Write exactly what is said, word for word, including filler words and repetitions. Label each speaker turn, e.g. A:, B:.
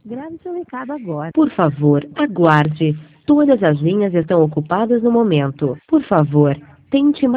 A: Grave seu recado agora.
B: Por favor, aguarde. Todas as linhas estão ocupadas no momento. Por favor, tente mais.